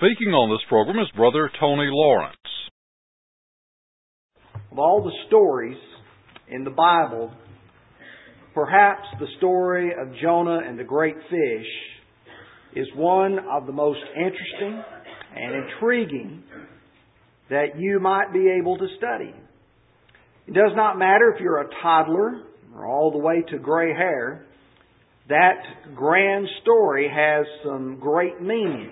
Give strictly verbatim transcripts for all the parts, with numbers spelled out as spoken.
Speaking on this program is Brother Tony Lawrence. Of all the stories in the Bible, perhaps the story of Jonah and the great fish is one of the most interesting and intriguing that you might be able to study. It does not matter if you're a toddler or all the way to gray hair. That grand story has some great meaning.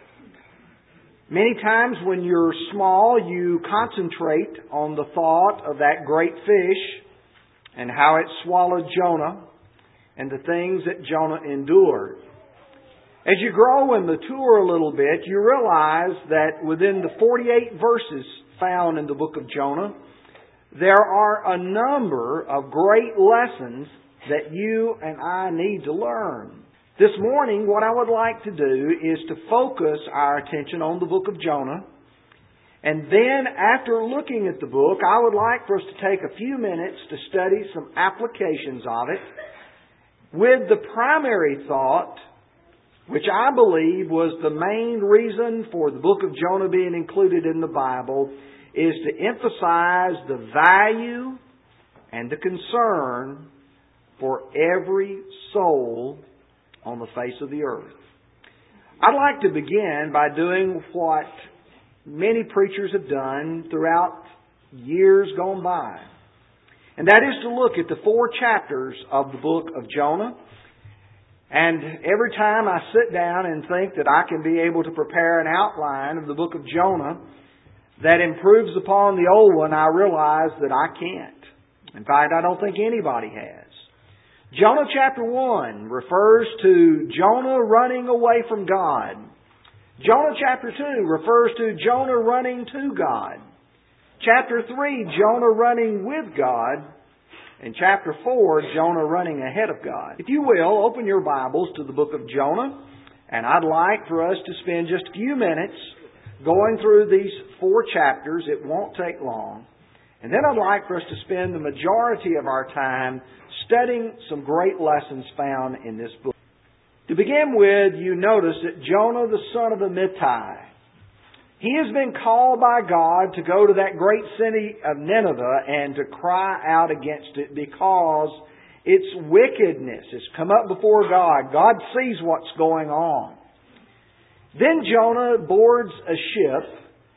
Many times when you're small, you concentrate on the thought of that great fish and how it swallowed Jonah and the things that Jonah endured. As you grow and mature a little bit, you realize that within the forty-eight verses found in the book of Jonah, there are a number of great lessons that you and I need to learn. This morning, what I would like to do is to focus our attention on the book of Jonah. And then, after looking at the book, I would like for us to take a few minutes to study some applications of it with the primary thought, which I believe was the main reason for the book of Jonah being included in the Bible, is to emphasize the value and the concern for every soul on the face of the earth. I'd like to begin by doing what many preachers have done throughout years gone by. And that is to look at the four chapters of the book of Jonah. And every time I sit down and think that I can be able to prepare an outline of the book of Jonah that improves upon the old one, I realize that I can't. In fact, I don't think anybody has. Jonah chapter one refers to Jonah running away from God. Jonah chapter two refers to Jonah running to God. Chapter three, Jonah running with God. And chapter four, Jonah running ahead of God. If you will, open your Bibles to the book of Jonah. And I'd like for us to spend just a few minutes going through these four chapters. It won't take long. And then I'd like for us to spend the majority of our time studying some great lessons found in this book. To begin with, you notice that Jonah, the son of Amittai, he has been called by God to go to that great city of Nineveh and to cry out against it because its wickedness has come up before God. God sees what's going on. Then Jonah boards a ship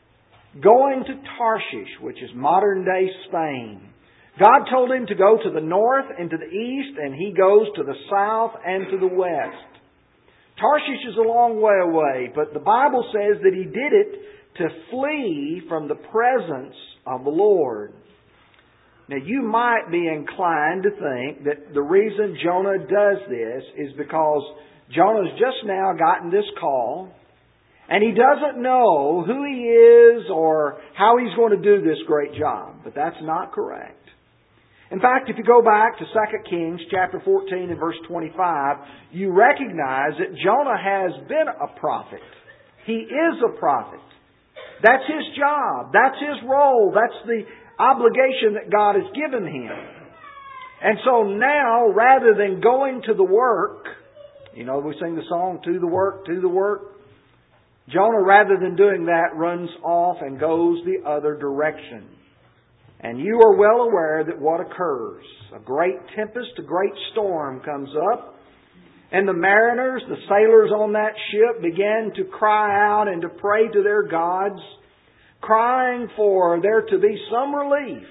going to Tarshish, which is modern-day Spain. God told him to go to the north and to the east, and he goes to the south and to the west. Tarshish is a long way away, but the Bible says that he did it to flee from the presence of the Lord. Now, you might be inclined to think that the reason Jonah does this is because Jonah's just now gotten this call, and he doesn't know who he is or how he's going to do this great job. But that's not correct. In fact, if you go back to Second Kings chapter fourteen and verse twenty-five, you recognize that Jonah has been a prophet. He is a prophet. That's his job. That's his role. That's the obligation that God has given him. And so now, rather than going to the work, you know, we sing the song, to the work, to the work. Jonah, rather than doing that, runs off and goes the other direction. And you are well aware that what occurs. A great tempest, a great storm comes up. And the mariners, the sailors on that ship, began to cry out and to pray to their gods, crying for there to be some relief.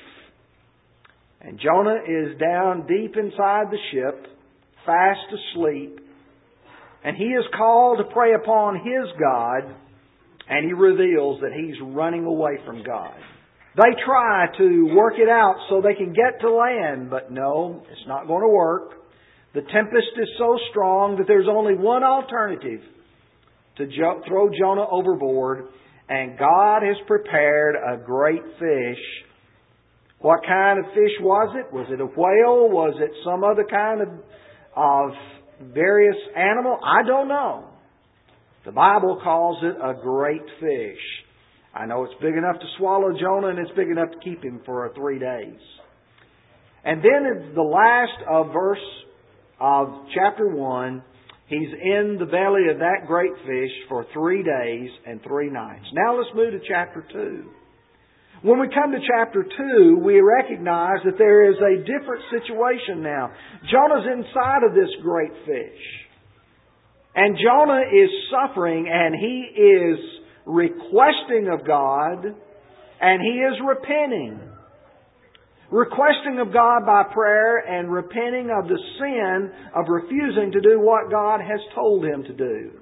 And Jonah is down deep inside the ship, fast asleep. And he is called to pray upon his God, and he reveals that he's running away from God. They try to work it out so they can get to land, but no, it's not going to work. The tempest is so strong that there's only one alternative, to jo- throw Jonah overboard, and God has prepared a great fish. What kind of fish was it? Was it a whale? Was it some other kind of, of various animal? I don't know. The Bible calls it a great fish. I know it's big enough to swallow Jonah, and it's big enough to keep him for three days. And then in the last of verse of chapter one, He's in the belly of that great fish for three days and three nights. Now let's move to chapter two. When we come to chapter two, we recognize that there is a different situation now. Jonah's inside of this great fish. And Jonah is suffering, and he is requesting of God, and he is repenting. Requesting of God by prayer and repenting of the sin of refusing to do what God has told him to do.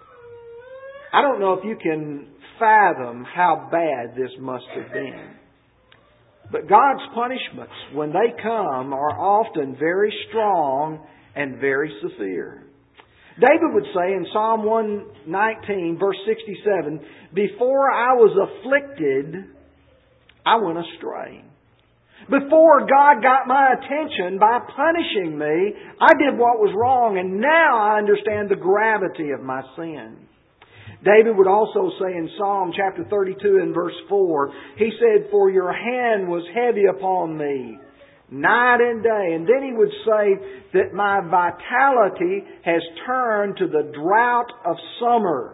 I don't know if you can fathom how bad this must have been. But God's punishments, when they come, are often very strong and very severe. David would say in Psalm one nineteen, verse sixty-seven, "Before I was afflicted, I went astray. Before God got my attention by punishing me, I did what was wrong, and now I understand the gravity of my sin." David would also say in Psalm chapter thirty-two and verse four, he said, "For your hand was heavy upon me, night and day." And then he would say that my vitality has turned to the drought of summer.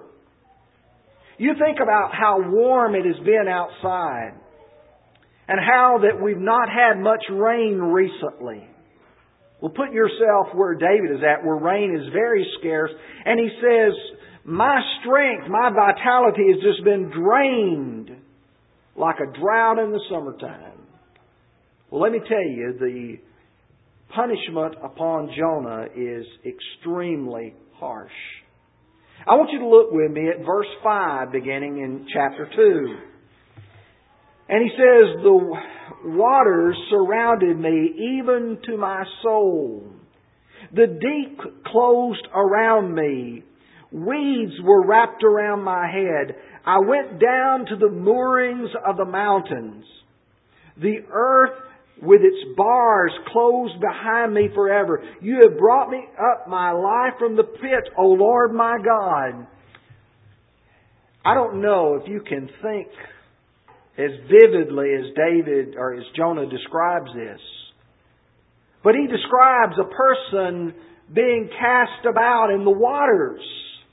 You think about how warm it has been outside, and how that we've not had much rain recently. Well, put yourself where David is at, where rain is very scarce. And he says, my strength, my vitality has just been drained like a drought in the summertime. Well, let me tell you, the punishment upon Jonah is extremely harsh. I want you to look with me at verse five, beginning in chapter two. And he says, "The waters surrounded me, even to my soul. The deep closed around me. Weeds were wrapped around my head. I went down to the moorings of the mountains. The earth with its bars closed behind me forever. You have brought me up my life from the pit, O Lord my God." I don't know if you can think as vividly as David or as Jonah describes this. But he describes a person being cast about in the waters.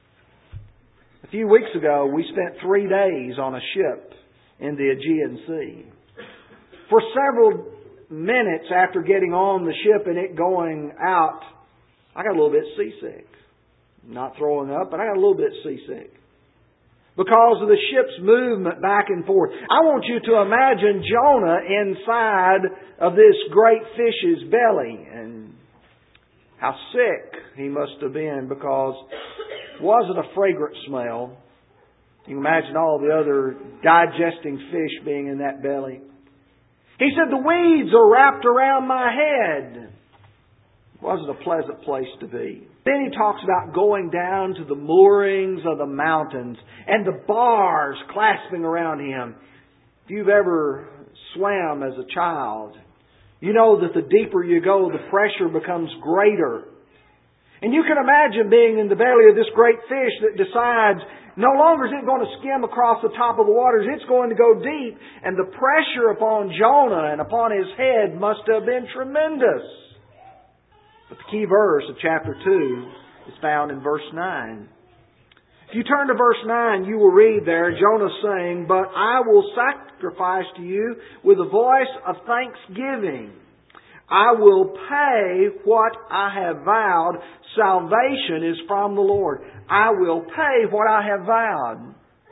A few weeks ago, we spent three days on a ship in the Aegean Sea. For several minutes after getting on the ship and it going out, I got a little bit seasick. Not throwing up, but I got a little bit seasick. Because of the ship's movement back and forth. I want you to imagine Jonah inside of this great fish's belly. And how sick he must have been, because it wasn't a fragrant smell. You can imagine all the other digesting fish being in that belly. He said, "The weeds are wrapped around my head." It wasn't a pleasant place to be. Then he talks about going down to the moorings of the mountains and the bars clasping around him. If you've ever swam as a child, you know that the deeper you go, the pressure becomes greater. And you can imagine being in the belly of this great fish that decides no longer is it going to skim across the top of the waters, it's going to go deep. And the pressure upon Jonah and upon his head must have been tremendous. But the key verse of chapter two is found in verse nine. If you turn to verse nine, you will read there Jonah saying, "But I will sacrifice to you with a voice of thanksgiving. I will pay what I have vowed. Salvation is from the Lord. I will pay what I have vowed."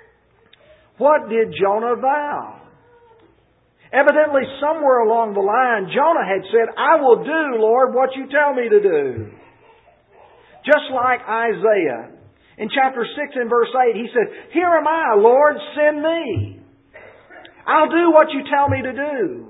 What did Jonah vow? Evidently, somewhere along the line, Jonah had said, "I will do, Lord, what you tell me to do." Just like Isaiah. In chapter six and verse eight, he said, "Here am I, Lord, send me. I'll do what you tell me to do."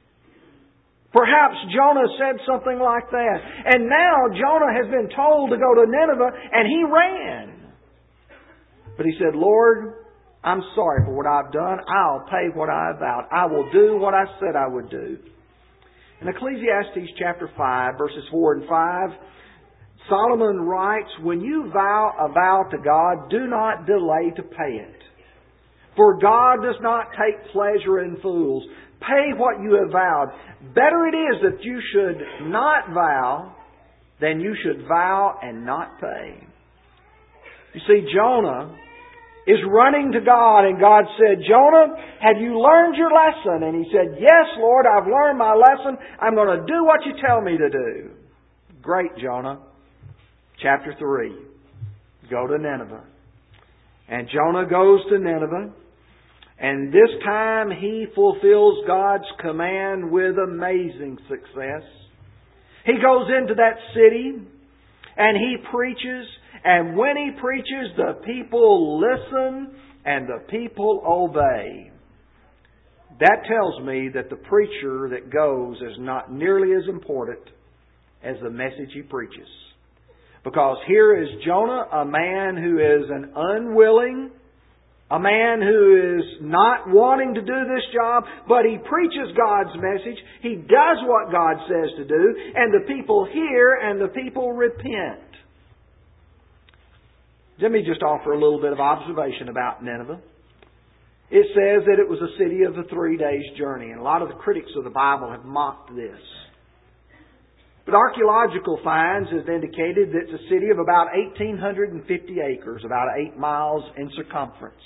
Perhaps Jonah said something like that. And now Jonah has been told to go to Nineveh, and he ran. But he said, "Lord, I'm sorry for what I've done. I'll pay what I vowed. I will do what I said I would do." In Ecclesiastes chapter five, verses four and five, Solomon writes, "When you vow a vow to God, do not delay to pay it. For God does not take pleasure in fools. Pay what you have vowed. Better it is that you should not vow then you should vow and not pay. You see, Jonah is running to God, and God said, Jonah, have you learned your lesson? And he said, yes, Lord, I've learned my lesson. I'm going to do what you tell me to do. Great, Jonah. Chapter three. Go to Nineveh. And Jonah goes to Nineveh. And this time he fulfills God's command with amazing success. He goes into that city and he preaches. And when he preaches, the people listen and the people obey. That tells me that the preacher that goes is not nearly as important as the message he preaches. Because here is Jonah, a man who is an unwilling, a man who is not wanting to do this job, but he preaches God's message. He does what God says to do, and the people hear and the people repent. Let me just offer a little bit of observation about Nineveh. It says that it was a city of a three days journey, and a lot of the critics of the Bible have mocked this. But archaeological finds have indicated that it's a city of about one thousand eight hundred fifty acres, about eight miles in circumference.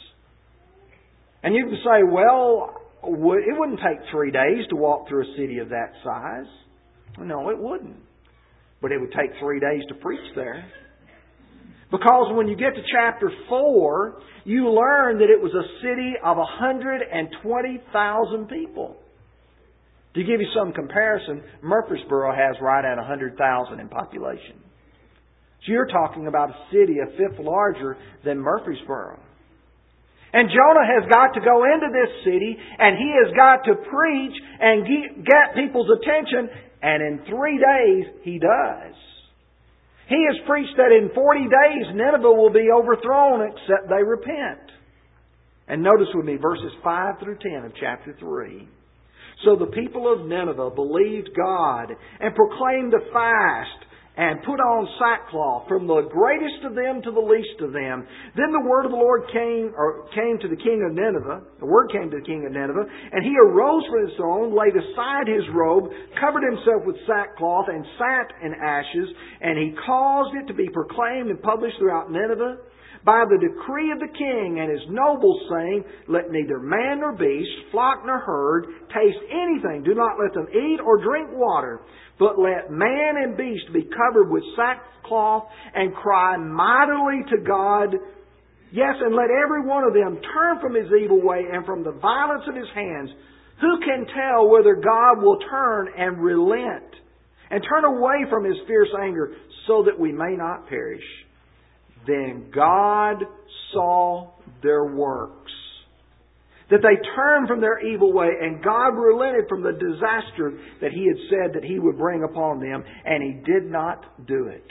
And you can say, well, it wouldn't take three days to walk through a city of that size. No, it wouldn't. But it would take three days to preach there. Because when you get to chapter four, you learn that it was a city of one hundred twenty thousand people. To give you some comparison, Murfreesboro has right at one hundred thousand in population. So you're talking about a city a fifth larger than Murfreesboro. And Jonah has got to go into this city and he has got to preach and get people's attention. And in three days, he does. He has preached that in forty days Nineveh will be overthrown except they repent. And notice with me verses five through ten of chapter three. So the people of Nineveh believed God and proclaimed a fast and put on sackcloth from the greatest of them to the least of them. Then the word of the Lord came or came to the king of Nineveh. The word came to the king of Nineveh, and he arose from his throne, laid aside his robe, covered himself with sackcloth, and sat in ashes. And he caused it to be proclaimed and published throughout Nineveh by the decree of the king and his nobles, saying, let neither man nor beast, flock nor herd, taste anything. Do not let them eat or drink water, but let man and beast be covered with sackcloth and cry mightily to God. Yes, and let every one of them turn from his evil way and from the violence of his hands. Who can tell whether God will turn and relent and turn away from his fierce anger so that we may not perish? Then God saw their works, that they turned from their evil way, and God relented from the disaster that He had said that He would bring upon them, and He did not do it.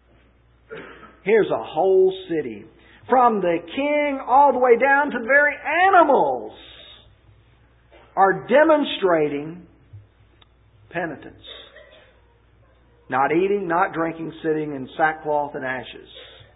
Here's a whole city, from the king all the way down to the very animals, are demonstrating penitence. Not eating, not drinking, sitting in sackcloth and ashes.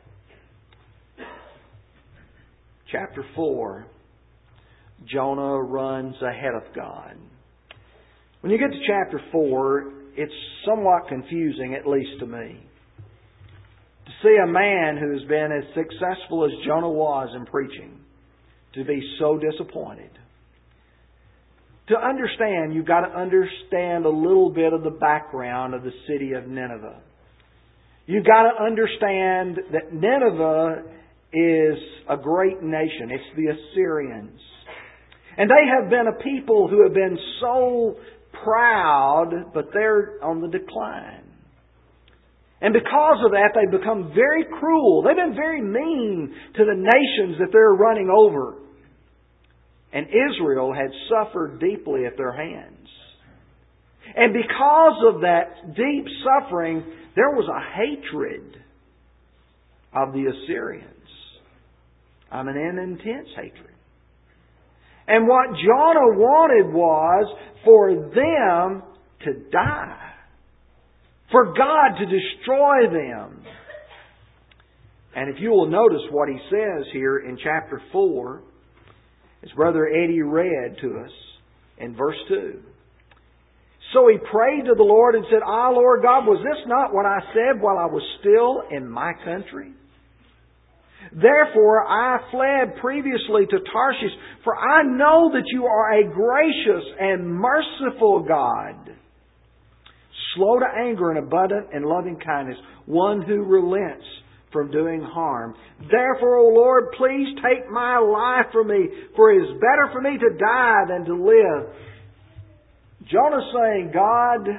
Chapter four, Jonah runs ahead of God. When you get to chapter four, it's somewhat confusing, at least to me, to see a man who has been as successful as Jonah was in preaching to be so disappointed. To understand, you've got to understand a little bit of the background of the city of Nineveh. You've got to understand that Nineveh is a great nation. It's the Assyrians. And they have been a people who have been so proud, but they're on the decline. And because of that, they've become very cruel. They've been very mean to the nations that they're running over. And Israel had suffered deeply at their hands. And because of that deep suffering, there was a hatred of the Assyrians. I mean, an intense hatred. And what Jonah wanted was for them to die. For God to destroy them. And if you will notice what he says here in chapter four, as Brother Eddie read to us in verse two. So he prayed to the Lord and said, Ah, Lord God, was this not what I said while I was still in my country? Therefore I fled previously to Tarshish, for I know that you are a gracious and merciful God, slow to anger and abundant in loving kindness, one who relents from doing harm. Therefore, O Lord, please take my life from me, for it is better for me to die than to live. Jonah's saying, God,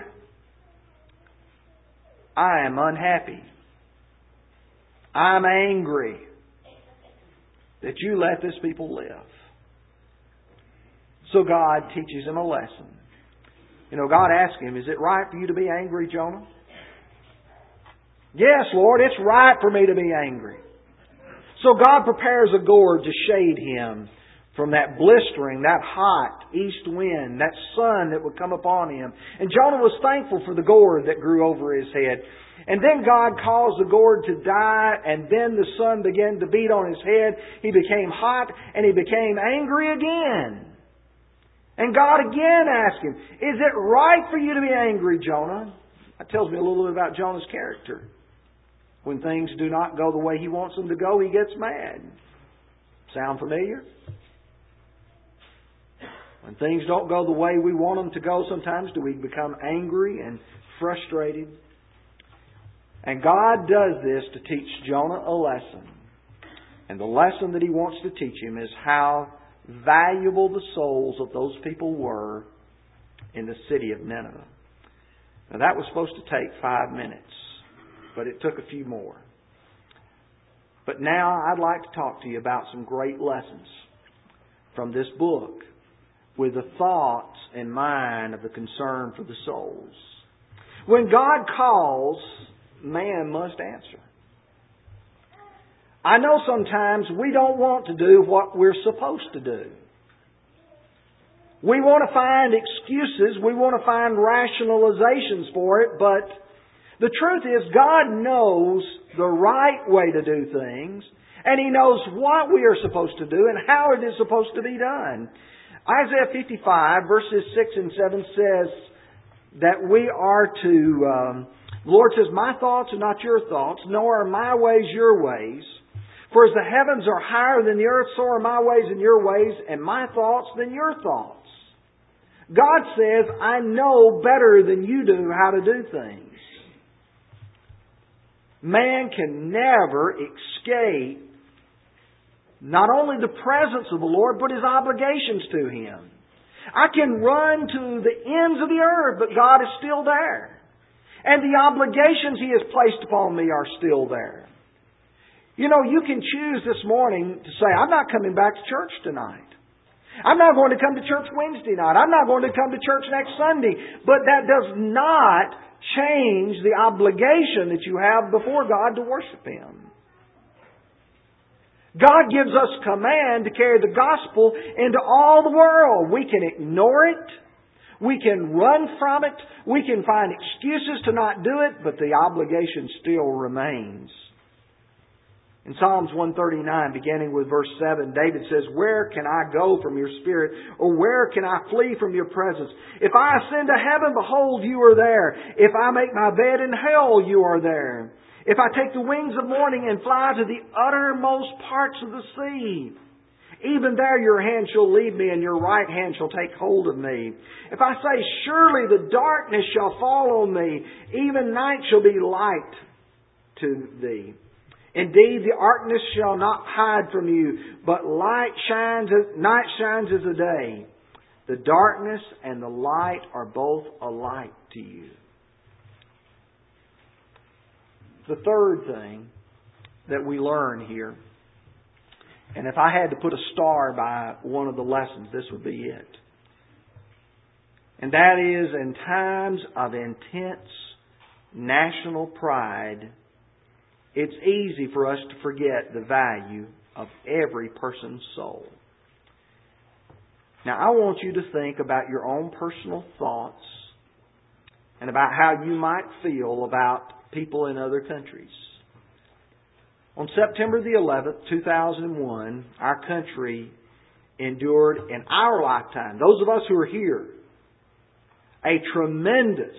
I am unhappy. I'm angry that you let this people live. So God teaches him a lesson. You know, God asked him, is it right for you to be angry, Jonah? Yes, Lord, it's right for me to be angry. So God prepares a gourd to shade him from that blistering, that hot east wind, that sun that would come upon him. And Jonah was thankful for the gourd that grew over his head. And then God caused the gourd to die, and then the sun began to beat on his head. He became hot, and he became angry again. And God again asked him, is it right for you to be angry, Jonah? That tells me a little bit about Jonah's character. When things do not go the way he wants them to go, he gets mad. Sound familiar? When things don't go the way we want them to go, sometimes do we become angry and frustrated. And God does this to teach Jonah a lesson. And the lesson that He wants to teach him is how valuable the souls of those people were in the city of Nineveh. Now that was supposed to take five minutes, but it took a few more. But now I'd like to talk to you about some great lessons from this book with the thoughts in mind of the concern for the souls. When God calls, man must answer. I know sometimes we don't want to do what we're supposed to do. We want to find excuses, we want to find rationalizations for it, but the truth is God knows the right way to do things, and He knows what we are supposed to do and how it is supposed to be done. Isaiah fifty-five verses six and seven says that we are to, um, the Lord says, my thoughts are not your thoughts, nor are my ways your ways. For as the heavens are higher than the earth, so are my ways than your ways, and my thoughts than your thoughts. God says, I know better than you do how to do things. Man can never escape not only the presence of the Lord, but His obligations to Him. I can run to the ends of the earth, but God is still there. And the obligations He has placed upon me are still there. You know, you can choose this morning to say, I'm not coming back to church tonight. I'm not going to come to church Wednesday night. I'm not going to come to church next Sunday. But that does not change the obligation that you have before God to worship Him. God gives us command to carry the gospel into all the world. We can ignore it. We can run from it. We can find excuses to not do it, but the obligation still remains. In Psalms one thirty-nine, beginning with verse seven, David says, where can I go from your spirit? Or where can I flee from your presence? If I ascend to heaven, behold, you are there. If I make my bed in hell, you are there. If I take the wings of morning and fly to the uttermost parts of the sea, even there your hand shall lead me, and your right hand shall take hold of me. If I say, surely the darkness shall fall on me, even night shall be light to thee. Indeed, the darkness shall not hide from you, but light shines, night shines as a day. The darkness and the light are both alike to you. The third thing that we learn here, and if I had to put a star by one of the lessons, this would be it. And that is, in times of intense national pride, it's easy for us to forget the value of every person's soul. Now, I want you to think about your own personal thoughts and about how you might feel about people in other countries. On September the eleventh, two thousand one, our country endured in our lifetime, those of us who are here, a tremendous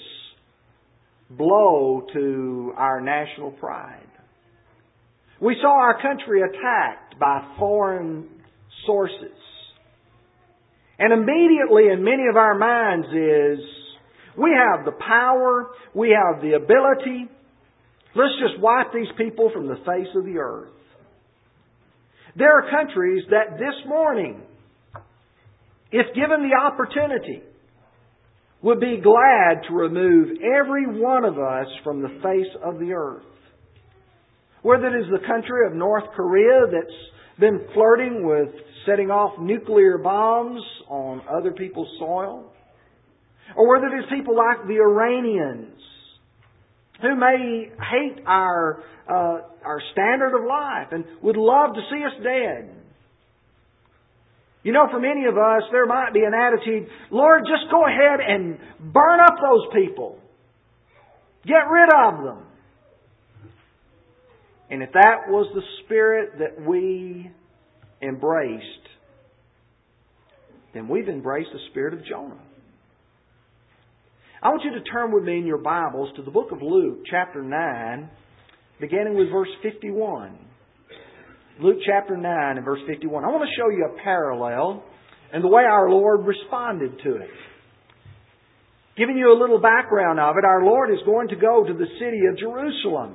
blow to our national pride. We saw our country attacked by foreign sources. And immediately in many of our minds is, we have the power, we have the ability, let's just wipe these people from the face of the earth. There are countries that this morning, if given the opportunity, would be glad to remove every one of us from the face of the earth. Whether it is the country of North Korea that's been flirting with setting off nuclear bombs on other people's soil, or whether it is people like the Iranians who may hate our uh, our standard of life and would love to see us dead. You know, for many of us, there might be an attitude, Lord, just go ahead and burn up those people. Get rid of them. And if that was the spirit that we embraced, then we've embraced the spirit of Jonah. I want you to turn with me in your Bibles to the book of Luke, chapter nine, beginning with verse fifty-one. Luke chapter nine and verse fifty-one. I want to show you a parallel in the way our Lord responded to it. Giving you a little background of it, our Lord is going to go to the city of Jerusalem.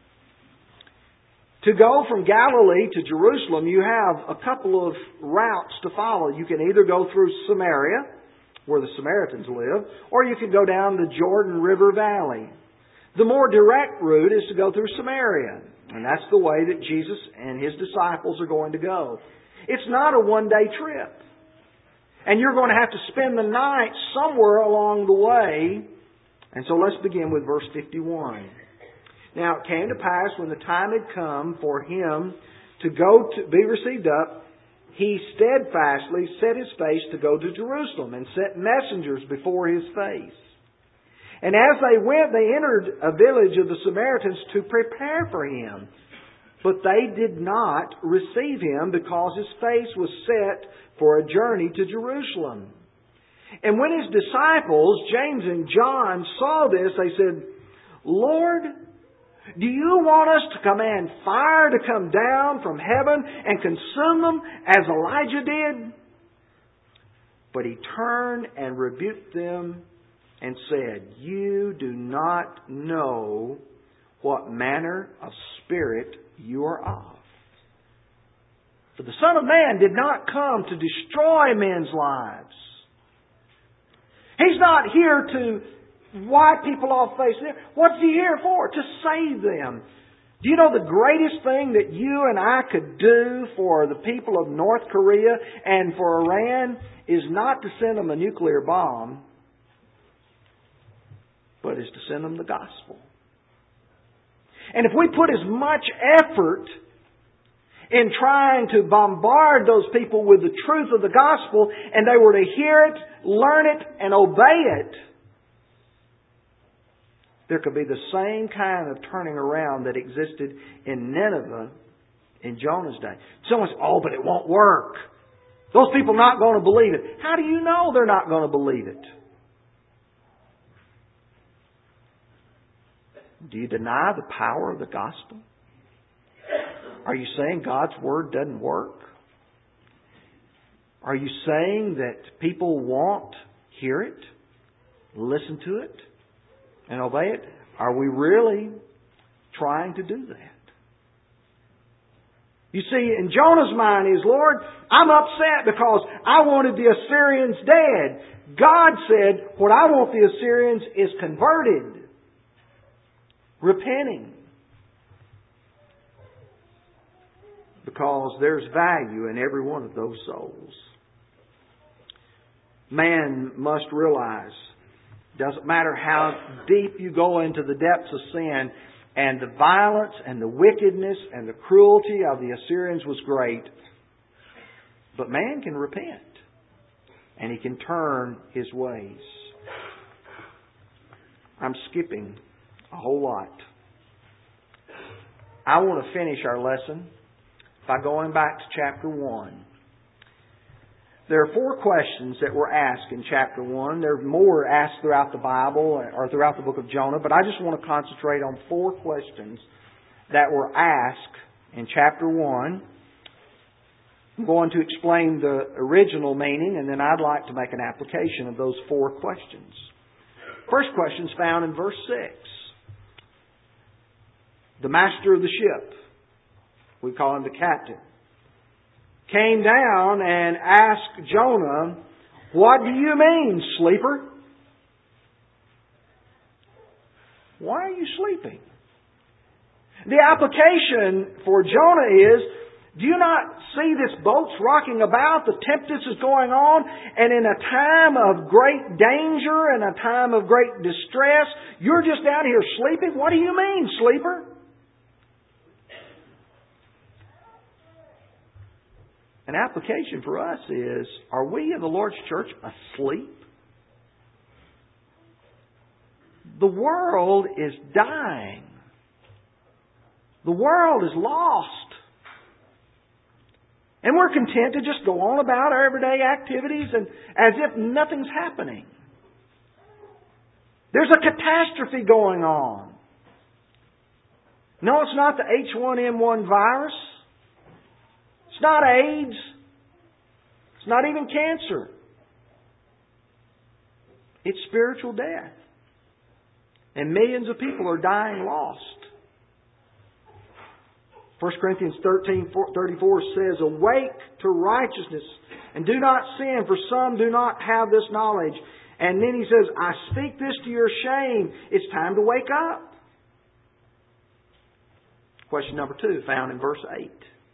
To go from Galilee to Jerusalem, you have a couple of routes to follow. You can either go through Samaria, where the Samaritans live, or you can go down the Jordan River Valley. The more direct route is to go through Samaria. And that's the way that Jesus and His disciples are going to go. It's not a one-day trip. And you're going to have to spend the night somewhere along the way. And so let's begin with verse fifty-one. Now it came to pass when the time had come for Him to go to be received up, He steadfastly set His face to go to Jerusalem and sent messengers before His face. And as they went, they entered a village of the Samaritans to prepare for Him. But they did not receive Him because His face was set for a journey to Jerusalem. And when His disciples, James and John, saw this, they said, Lord, do you want us to command fire to come down from heaven and consume them as Elijah did? But He turned and rebuked them and said, You do not know what manner of spirit you are of. For the Son of Man did not come to destroy men's lives. He's not here to wipe people off the face of the earth. What's He here for? To save them. Do you know the greatest thing that you and I could do for the people of North Korea and for Iran is not to send them a nuclear bomb, but is to send them the gospel. And if we put as much effort in trying to bombard those people with the truth of the gospel, and they were to hear it, learn it, and obey it, there could be the same kind of turning around that existed in Nineveh in Jonah's day. Someone says, oh, but it won't work. Those people are not going to believe it. How do you know they're not going to believe it? Do you deny the power of the gospel? Are you saying God's Word doesn't work? Are you saying that people won't hear it, listen to it, and obey it? Are we really trying to do that? You see, in Jonah's mind is, Lord, I'm upset because I wanted the Assyrians dead. God said, what I want the Assyrians is converted. Repenting. Because there's value in every one of those souls. Man must realize, doesn't matter how deep you go into the depths of sin, and the violence and the wickedness and the cruelty of the Assyrians was great, but man can repent and he can turn his ways. I'm skipping a whole lot. I want to finish our lesson by going back to chapter one. There are four questions that were asked in chapter one. There are more asked throughout the Bible or throughout the book of Jonah, but I just want to concentrate on four questions that were asked in chapter one. I'm going to explain the original meaning, and then I'd like to make an application of those four questions. First question is found in verse six. The master of the ship, we call him the captain, came down and asked Jonah, "What do you mean, sleeper? Why are you sleeping?" The application for Jonah is, do you not see this boat's rocking about? The tempest is going on. And in a time of great danger and a time of great distress, you're just down here sleeping? What do you mean, sleeper? An application for us is, are we in the Lord's church asleep? The world is dying. The world is lost. And we're content to just go on about our everyday activities and as if nothing's happening. There's a catastrophe going on. No, it's not the H one N one virus. It's not AIDS. It's not even cancer. It's spiritual death. And millions of people are dying lost. First Corinthians thirteen thirty-four says, "Awake to righteousness and do not sin, for some do not have this knowledge." And then he says, "I speak this to your shame." It's time to wake up. Question number two, found in verse eight.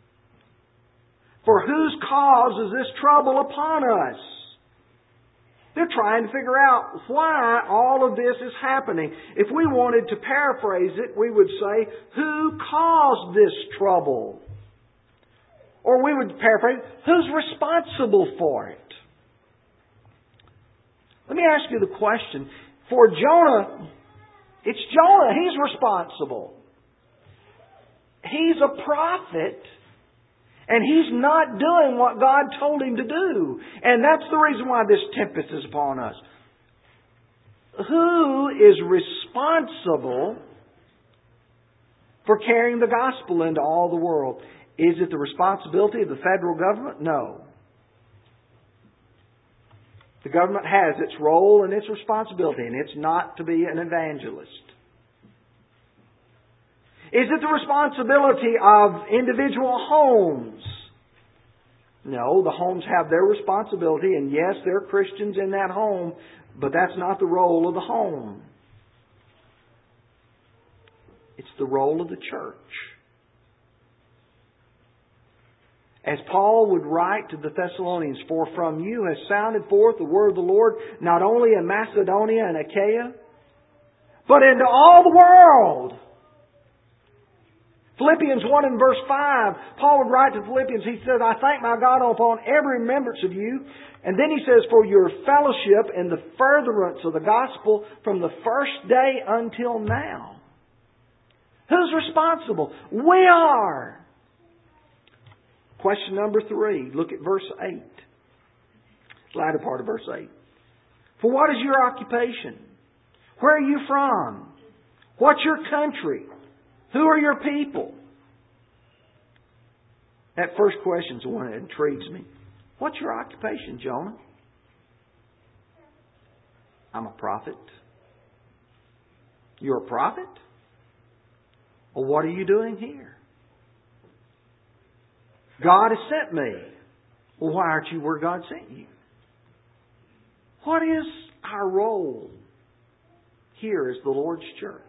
"For whose cause is this trouble upon us?" They're trying to figure out why all of this is happening. If we wanted to paraphrase it, we would say, who caused this trouble? Or we would paraphrase, who's responsible for it? Let me ask you the question. For Jonah, it's Jonah. He's responsible. He's a prophet. And he's not doing what God told him to do. And that's the reason why this tempest is upon us. Who is responsible for carrying the gospel into all the world? Is it the responsibility of the federal government? No. The government has its role and its responsibility, and it's not to be an evangelist. Is it the responsibility of individual homes? No, the homes have their responsibility, and yes, there are Christians in that home, but that's not the role of the home. It's the role of the church. As Paul would write to the Thessalonians, "For from you has sounded forth the word of the Lord, not only in Macedonia and Achaia, but into all the world." Philippians one and verse five, Paul would write to Philippians, he says, "I thank my God upon every remembrance of you." And then he says, "For your fellowship in the furtherance of the gospel from the first day until now." Who's responsible? We are. Question number three, look at verse eight. The latter part of verse eight. "For what is your occupation? Where are you from? What's your country? Who are your people?" That first question is the one that intrigues me. What's your occupation, Jonah? I'm a prophet. You're a prophet? Well, what are you doing here? God has sent me. Well, why aren't you where God sent you? What is our role here as the Lord's church?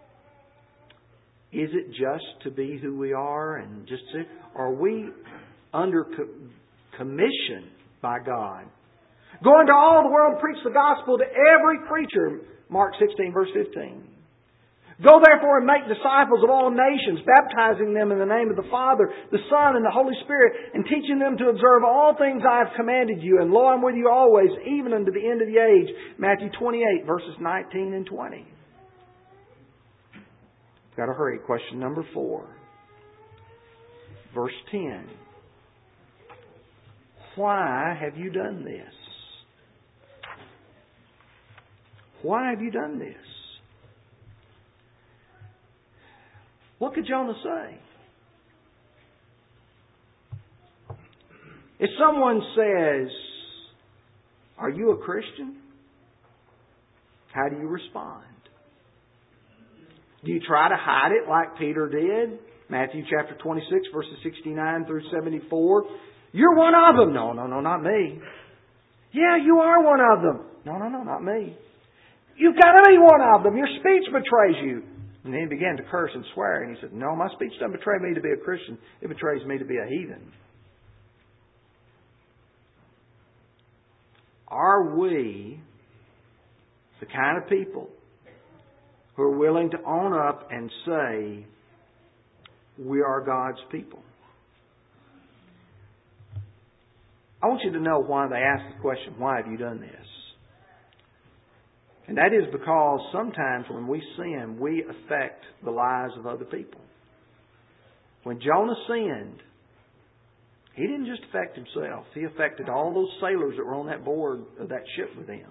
Is it just to be who we are and just to, are we under co- commission by God? "Go into all the world and preach the gospel to every creature." Mark sixteen, verse fifteen. "Go therefore and make disciples of all nations, baptizing them in the name of the Father, the Son, and the Holy Spirit, and teaching them to observe all things I have commanded you. And lo, I'm with you always, even unto the end of the age." Matthew twenty-eight, verses nineteen and twenty. Got to hurry. Question number four. Verse ten. why have you done this? Why have you done this? What could Jonah say? If someone says, "Are you a Christian?" how do you respond? Do you try to hide it like Peter did? Matthew chapter twenty-six, verses sixty-nine through seventy-four. "You're one of them." "No, no, no, not me." "Yeah, you are one of them." "No, no, no, not me." "You've got to be one of them. Your speech betrays you." And then he began to curse and swear. And he said, "No, my speech doesn't betray me to be a Christian. It betrays me to be a heathen." Are we the kind of people who are willing to own up and say, we are God's people? I want you to know why they ask the question, why have you done this? And that is because sometimes when we sin, we affect the lives of other people. When Jonah sinned, he didn't just affect himself. He affected all those sailors that were on that board of that ship with him.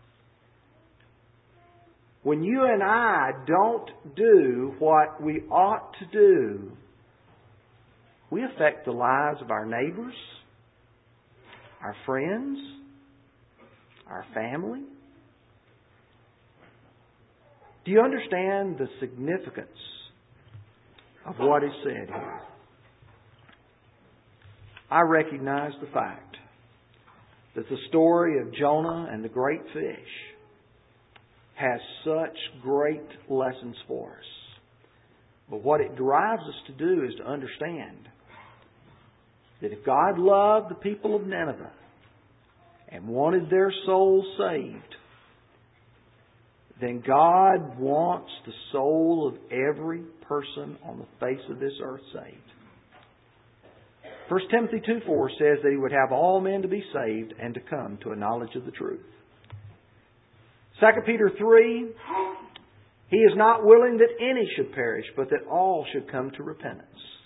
When you and I don't do what we ought to do, we affect the lives of our neighbors, our friends, our family. Do you understand the significance of what is said here? I recognize the fact that the story of Jonah and the great fish has such great lessons for us. But what it drives us to do is to understand that if God loved the people of Nineveh and wanted their souls saved, then God wants the soul of every person on the face of this earth saved. First Timothy two four says that He would have all men to be saved and to come to a knowledge of the truth. Second Peter three, He is not willing that any should perish, but that all should come to repentance.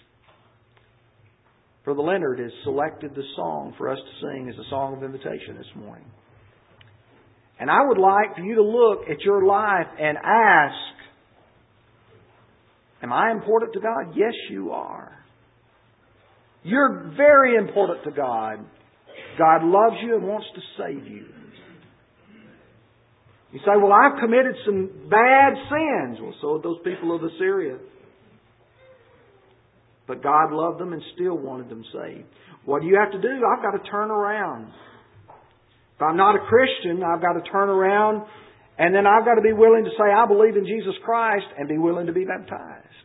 Brother Leonard has selected the song for us to sing as a song of invitation this morning. And I would like for you to look at your life and ask, am I important to God? Yes, you are. You're very important to God. God loves you and wants to save you. You say, well, I've committed some bad sins. Well, so did those people of Assyria. But God loved them and still wanted them saved. What do you have to do? I've got to turn around. If I'm not a Christian, I've got to turn around, and then I've got to be willing to say, I believe in Jesus Christ, and be willing to be baptized.